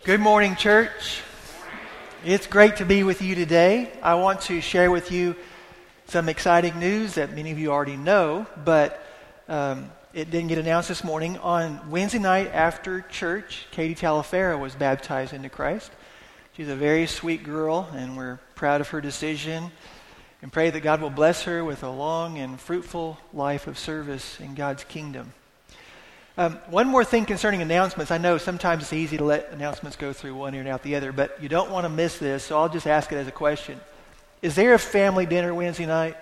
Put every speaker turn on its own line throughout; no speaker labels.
Good morning, church. It's great to be with you today. I want to share with you some exciting news that many of you already know, but it didn't get announced this morning. On Wednesday night after church, Katie Talaferro was baptized into Christ. She's a very sweet girl, and we're proud of her decision and pray that God will bless her with a long and fruitful life of service in God's kingdom. One more thing concerning announcements. I know sometimes it's easy to let announcements go through one ear and out the other, but you don't want to miss this, so I'll just ask it as a question. Is there a family dinner Wednesday night?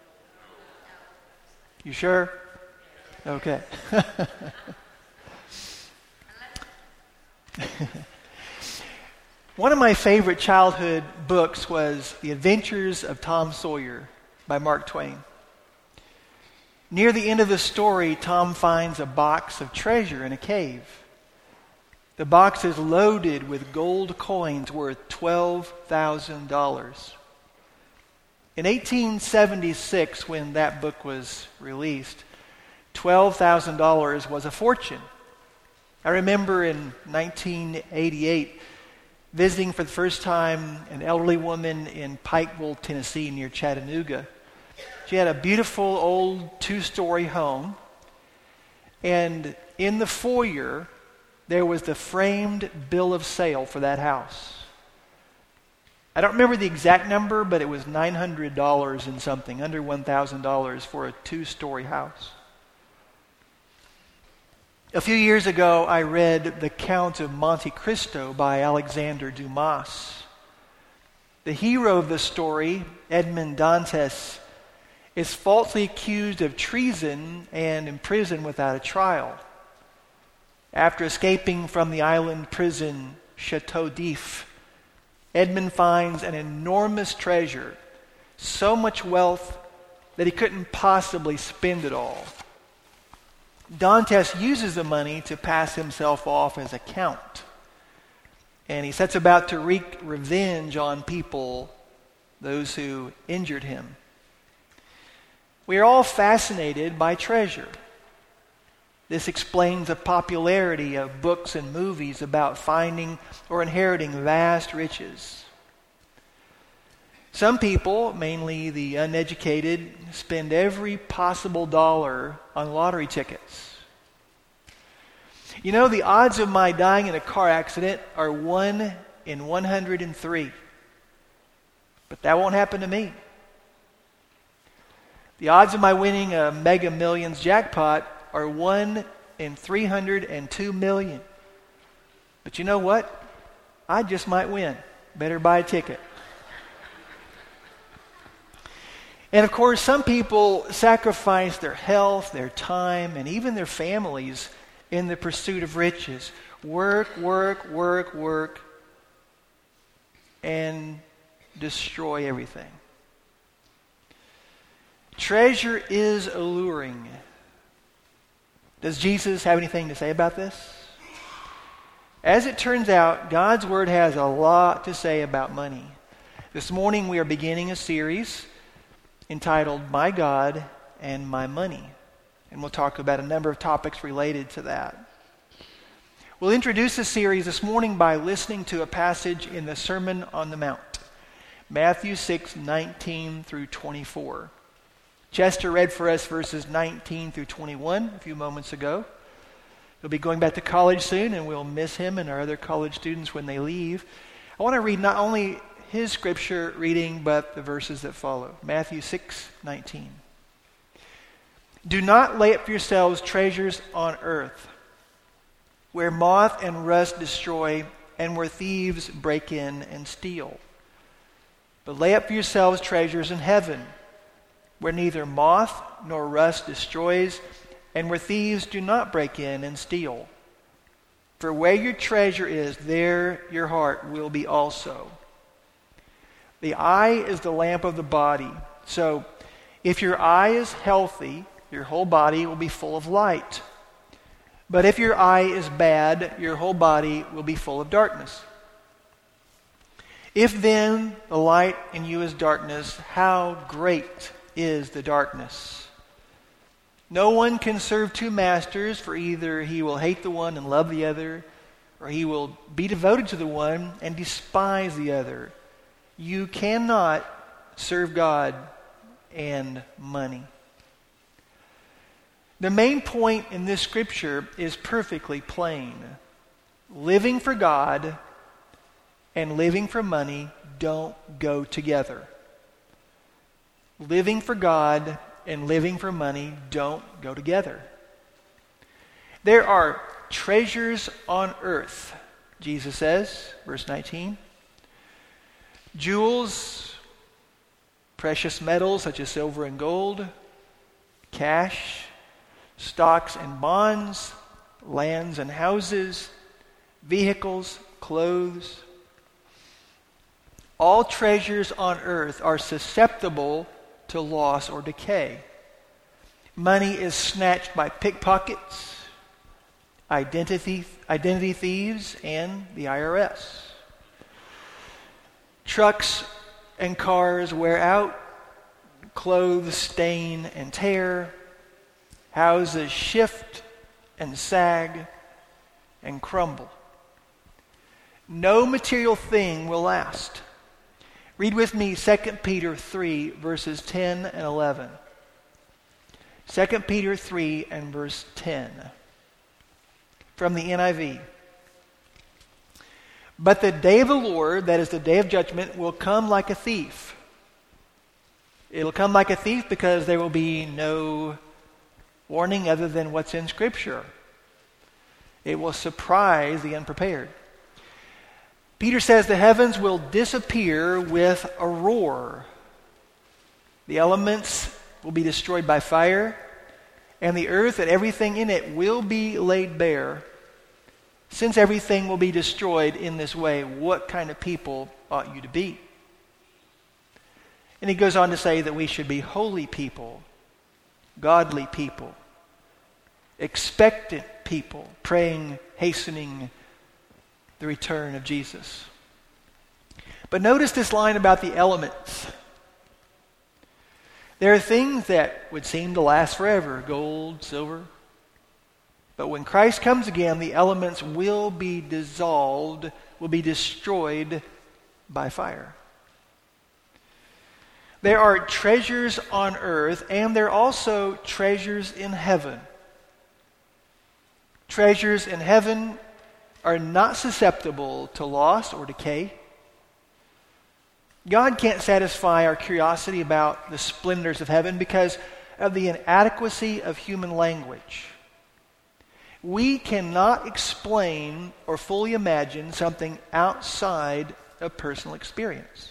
You sure? Okay. One of my favorite childhood books was The Adventures of Tom Sawyer by Mark Twain. Near the end of the story, Tom finds a box of treasure in a cave. The box is loaded with gold coins worth $12,000. In 1876, when that book was released, $12,000 was a fortune. I remember in 1988 visiting for the first time an elderly woman in Pikeville, Tennessee, near Chattanooga. She had a beautiful old 2-story home, and in the foyer there was the framed bill of sale for that house. I don't remember the exact number, but it was $900 and something, under $1,000 for a 2-story house. A few years ago, I read The Count of Monte Cristo by Alexander Dumas. The hero of the story, Edmond Dantes, is falsely accused of treason and imprisoned without a trial. After escaping from the island prison Chateau d'If, Edmond finds an enormous treasure, so much wealth that he couldn't possibly spend it all. Dantes uses the money to pass himself off as a count, and he sets about to wreak revenge on people, those who injured him. We are all fascinated by treasure. This explains the popularity of books and movies about finding or inheriting vast riches. Some people, mainly the uneducated, spend every possible dollar on lottery tickets. You know, the odds of my dying in a car accident are 1 in 103. But that won't happen to me. The odds of my winning a Mega Millions jackpot are 1 in 302 million. But you know what? I just might win. Better buy a ticket. And of course, some people sacrifice their health, their time, and even their families in the pursuit of riches. Work, and destroy everything. Treasure is alluring. Does Jesus have anything to say about this? As it turns out, God's Word has a lot to say about money. This morning we are beginning a series entitled My God and My Money. And we'll talk about a number of topics related to that. We'll introduce the series this morning by listening to a passage in the Sermon on the Mount, Matthew 6:19 through 24. Chester read for us verses 19 through 21 a few moments ago. He'll be going back to college soon, and we'll miss him and our other college students when they leave. I want to read not only his scripture reading, but the verses that follow. Matthew 6:19. Do not lay up for yourselves treasures on earth, where moth and rust destroy, and where thieves break in and steal. But lay up for yourselves treasures in heaven, where neither moth nor rust destroys, and where thieves do not break in and steal. For where your treasure is, there your heart will be also. The eye is the lamp of the body. So if your eye is healthy, your whole body will be full of light. But if your eye is bad, your whole body will be full of darkness. If then the light in you is darkness, how great is the darkness? No one can serve two masters, for either he will hate the one and love the other, or he will be devoted to the one and despise the other. You cannot serve God and money. The main point in this scripture is perfectly plain. Living for God and living for money don't go together. Living for God and living for money don't go together. There are treasures on earth, Jesus says, verse 19. Jewels, precious metals such as silver and gold, cash, stocks and bonds, lands and houses, vehicles, clothes. All treasures on earth are susceptible to loss or decay. Money is snatched by pickpockets, identity thieves, and the IRS. Trucks and cars wear out, clothes stain and tear, houses shift and sag and crumble. No material thing will last. Read with me 2 Peter 3, verses 10 and 11. 2 Peter 3 and verse 10. From the NIV. But the day of the Lord, that is the day of judgment, will come like a thief. It'll come like a thief because there will be no warning other than what's in Scripture. It will surprise the unprepared. Peter says the heavens will disappear with a roar. The elements will be destroyed by fire, and the earth and everything in it will be laid bare. Since everything will be destroyed in this way, what kind of people ought you to be? And he goes on to say that we should be holy people, godly people, expectant people, praying, hastening the return of Jesus. But notice this line about the elements. There are things that would seem to last forever, gold, silver. But when Christ comes again, the elements will be dissolved, will be destroyed by fire. There are treasures on earth, and there are also treasures in heaven. Treasures in heaven are not susceptible to loss or decay. God can't satisfy our curiosity about the splendors of heaven because of the inadequacy of human language. We cannot explain or fully imagine something outside of personal experience.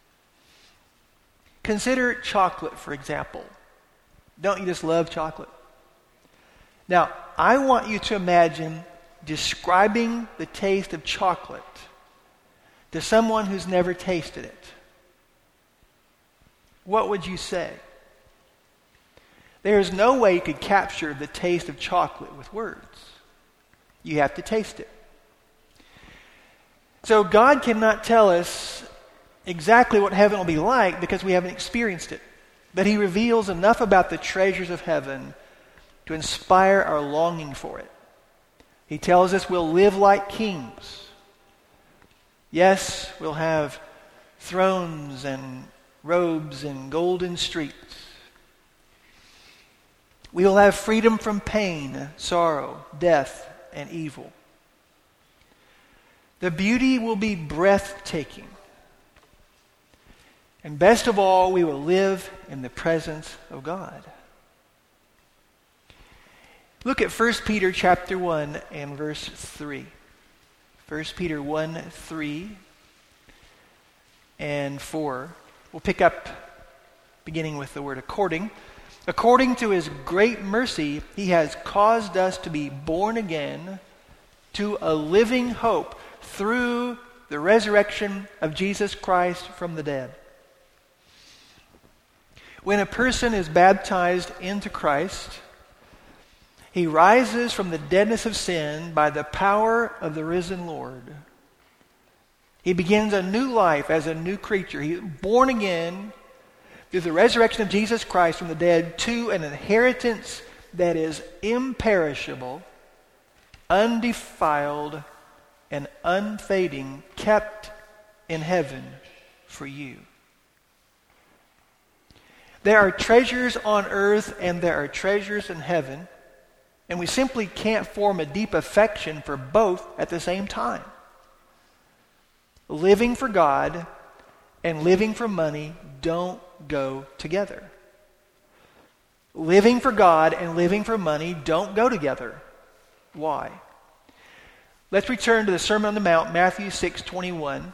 Consider chocolate, for example. Don't you just love chocolate? Now, I want you to imagine describing the taste of chocolate to someone who's never tasted it. What would you say? There is no way you could capture the taste of chocolate with words. You have to taste it. So God cannot tell us exactly what heaven will be like because we haven't experienced it. But he reveals enough about the treasures of heaven to inspire our longing for it. He tells us we'll live like kings. Yes, we'll have thrones and robes and golden streets. We will have freedom from pain, sorrow, death, and evil. The beauty will be breathtaking. And best of all, we will live in the presence of God. Look at 1 Peter chapter 1 and verse 3. 1 Peter 1, 3 and 4. We'll pick up beginning with the word according. According to his great mercy, he has caused us to be born again to a living hope through the resurrection of Jesus Christ from the dead. When a person is baptized into Christ, he rises from the deadness of sin by the power of the risen Lord. He begins a new life as a new creature. He is born again through the resurrection of Jesus Christ from the dead to an inheritance that is imperishable, undefiled, and unfading, kept in heaven for you. There are treasures on earth and there are treasures in heaven, and we simply can't form a deep affection for both at the same time. Living for God and living for money don't go together. Living for God and living for money don't go together. Why? Let's return to the Sermon on the Mount, Matthew 6:21.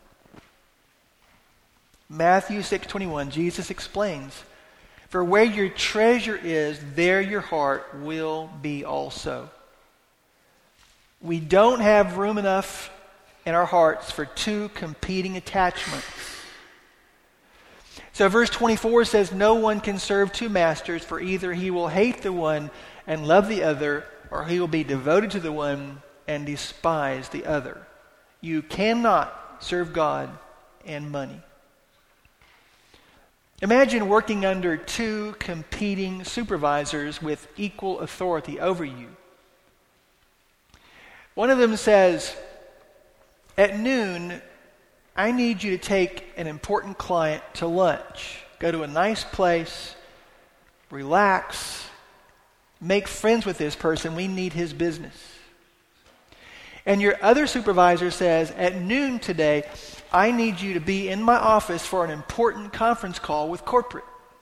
Matthew 6:21, Jesus explains, "For where your treasure is, there your heart will be also." We don't have room enough in our hearts for two competing attachments. So verse 24 says, "No one can serve two masters, for either he will hate the one and love the other, or he will be devoted to the one and despise the other." You cannot serve God and money. Imagine working under two competing supervisors with equal authority over you. One of them says, "At noon, I need you to take an important client to lunch. Go to a nice place, relax, make friends with this person. We need his business." And your other supervisor says, "At noon today, I need you to be in my office for an important conference call with corporate."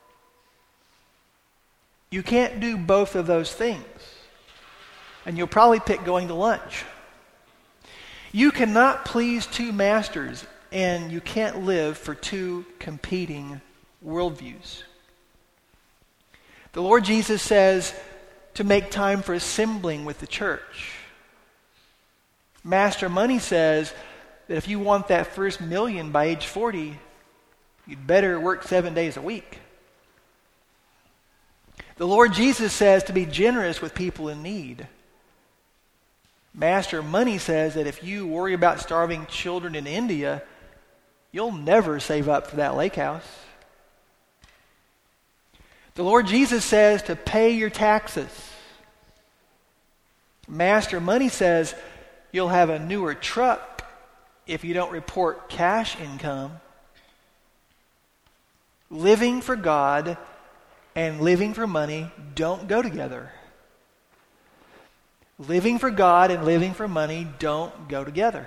You can't do both of those things. And you'll probably pick going to lunch. You cannot please two masters, and you can't live for two competing worldviews. The Lord Jesus says to make time for assembling with the church. Master Money says that if you want that first million by age 40, you'd better work 7 days a week. The Lord Jesus says to be generous with people in need. Master Money says that if you worry about starving children in India, you'll never save up for that lake house. The Lord Jesus says to pay your taxes. Master Money says you'll have a newer truck if you don't report cash income. Living for God and living for money don't go together. Living for God and living for money don't go together.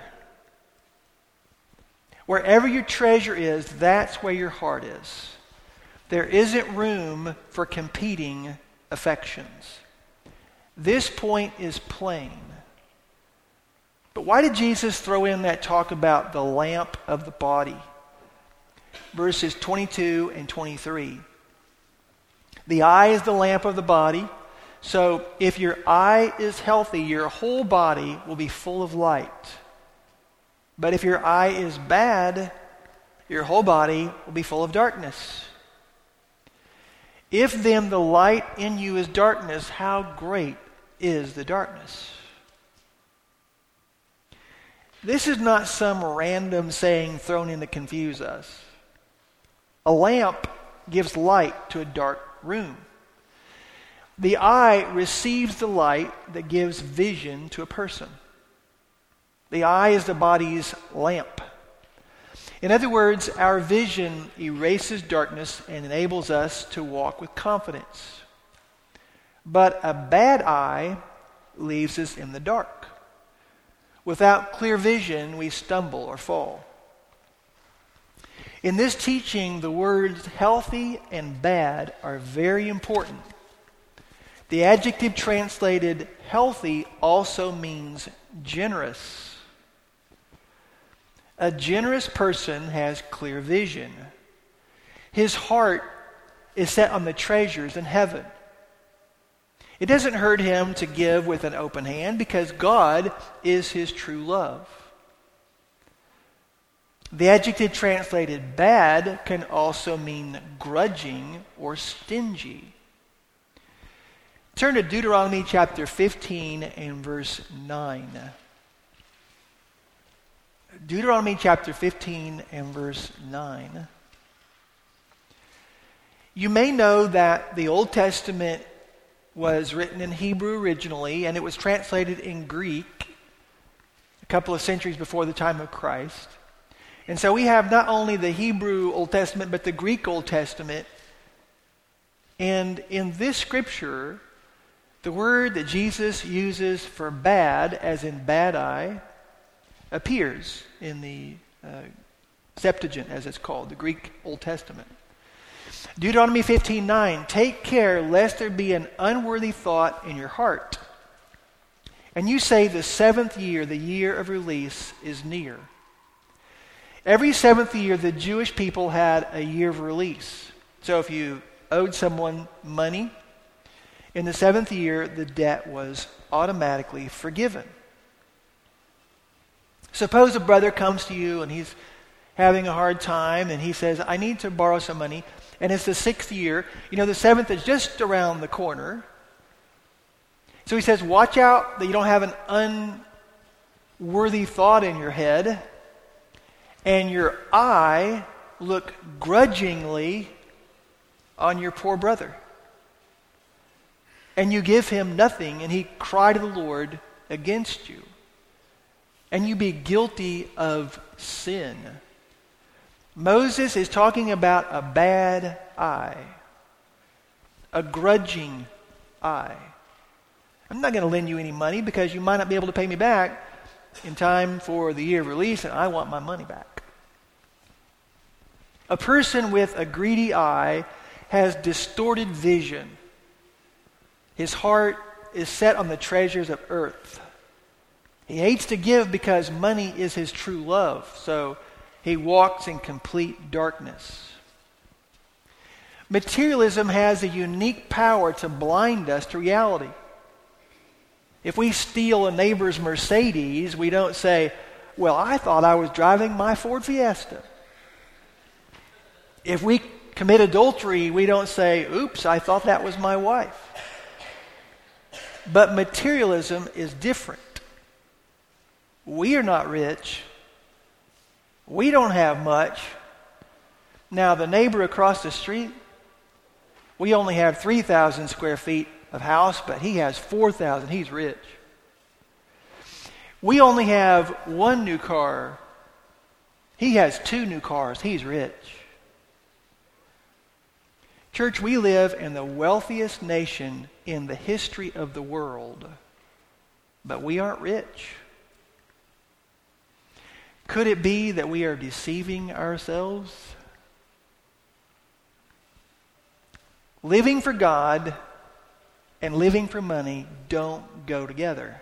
Wherever your treasure is, that's where your heart is. There isn't room for competing affections. This point is plain. But why did Jesus throw in that talk about the lamp of the body? Verses 22 and 23. The eye is the lamp of the body. So if your eye is healthy, your whole body will be full of light. But if your eye is bad, your whole body will be full of darkness. If then the light in you is darkness, how great is the darkness? This is not some random saying thrown in to confuse us. A lamp gives light to a dark room. The eye receives the light that gives vision to a person. The eye is the body's lamp. In other words, our vision erases darkness and enables us to walk with confidence. But a bad eye leaves us in the dark. Without clear vision, we stumble or fall. In this teaching, the words healthy and bad are very important. The adjective translated healthy also means generous. A generous person has clear vision. His heart is set on the treasures in heaven. It doesn't hurt him to give with an open hand because God is his true love. The adjective translated bad can also mean grudging or stingy. Turn to Deuteronomy chapter 15 and verse 9. Deuteronomy chapter 15 and verse 9. You may know that the Old Testament was written in Hebrew originally, and it was translated in Greek a couple of centuries before the time of Christ. And so we have not only the Hebrew Old Testament, but the Greek Old Testament. And in this scripture, the word that Jesus uses for bad, as in bad eye, appears in the Septuagint, as it's called, the Greek Old Testament. Deuteronomy 15:9, take care lest there be an unworthy thought in your heart. And you say the seventh year, the year of release, is near. Every seventh year, the Jewish people had a year of release. So if you owed someone money, in the seventh year, the debt was automatically forgiven. Suppose a brother comes to you and he's having a hard time and he says, I need to borrow some money. And it's the sixth year. You know, the seventh is just around the corner. So he says, watch out that you don't have an unworthy thought in your head and your eye look grudgingly on your poor brother. And you give him nothing and he cry to the Lord against you. And you be guilty of sin. Moses is talking about a bad eye, a grudging eye. I'm not going to lend you any money because you might not be able to pay me back in time for the year of release, and I want my money back. A person with a greedy eye has distorted vision. His heart is set on the treasures of earth. He hates to give because money is his true love, so he walks in complete darkness. Materialism has a unique power to blind us to reality. If we steal a neighbor's Mercedes, we don't say, well, I thought I was driving my Ford Fiesta. If we commit adultery, we don't say, oops, I thought that was my wife. But materialism is different. We are not rich. We don't have much. Now, the neighbor across the street, we only have 3,000 square feet of house, but he has 4,000. He's rich. We only have one new car. He has 2 new cars. He's rich. Church, we live in the wealthiest nation in the history of the world, but we aren't rich. Could it be that we are deceiving ourselves? Living for God and living for money don't go together.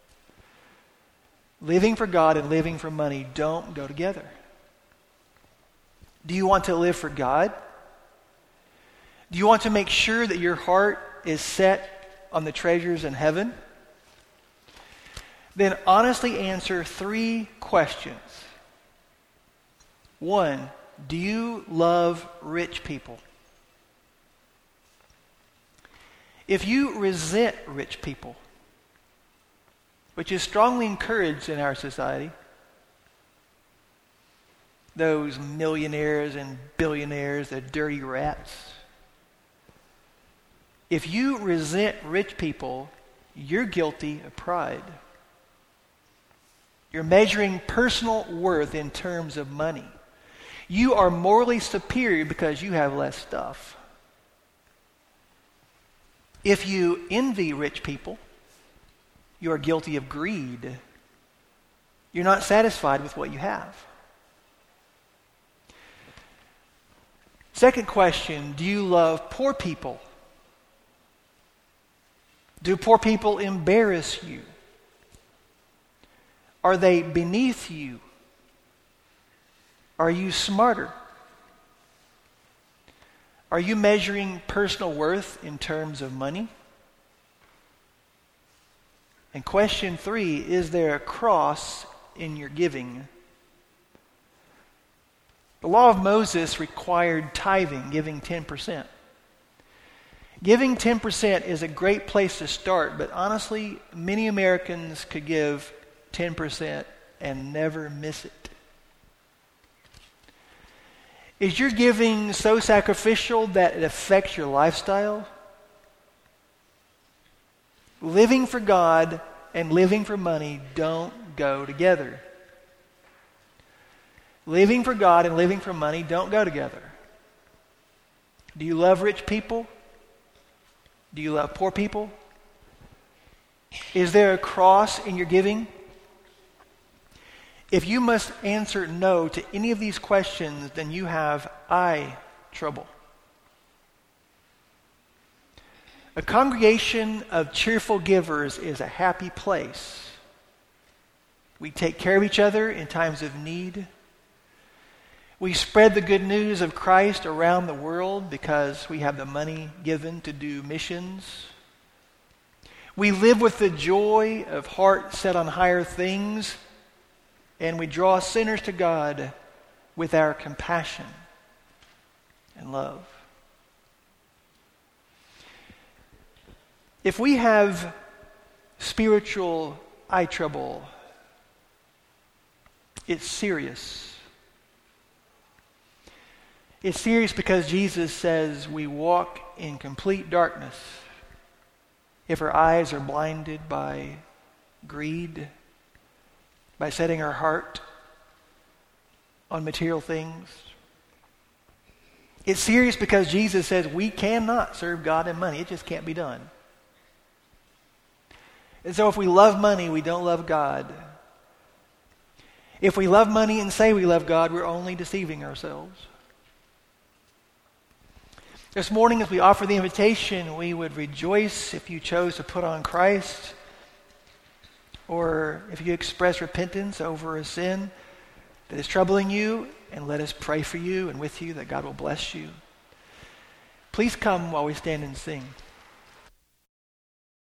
Living for God and living for money don't go together. Do you want to live for God? Do you want to make sure that your heart is set on the treasures in heaven? Then honestly answer 3 questions. 1, do you love rich people? If you resent rich people, which is strongly encouraged in our society, those millionaires and billionaires, the dirty rats. If you resent rich people, you're guilty of pride. You're measuring personal worth in terms of money. You are morally superior because you have less stuff. If you envy rich people, you are guilty of greed. You're not satisfied with what you have. Second question, do you love poor people? Do poor people embarrass you? Are they beneath you? Are you smarter? Are you measuring personal worth in terms of money? And question 3, is there a cross in your giving? The law of Moses required tithing, giving 10%. Giving 10% is a great place to start, but honestly, many Americans could give 10% and never miss it. Is your giving so sacrificial that it affects your lifestyle? Living for God and living for money don't go together. Living for God and living for money don't go together. Do you love rich people? Do you love poor people? Is there a cross in your giving? If you must answer no to any of these questions, then you have eye trouble. A congregation of cheerful givers is a happy place. We take care of each other in times of need. We spread the good news of Christ around the world because we have the money given to do missions. We live with the joy of heart set on higher things, and we draw sinners to God with our compassion and love. If we have spiritual eye trouble, it's serious. It's serious because Jesus says we walk in complete darkness if our eyes are blinded by greed, by setting our heart on material things. It's serious because Jesus says we cannot serve God and money. It just can't be done. And so if we love money, we don't love God. If we love money and say we love God, we're only deceiving ourselves. This morning, as we offer the invitation, we would rejoice if you chose to put on Christ, or if you express repentance over a sin that is troubling you, and let us pray for you and with you that God will bless you. Please come while we stand and sing.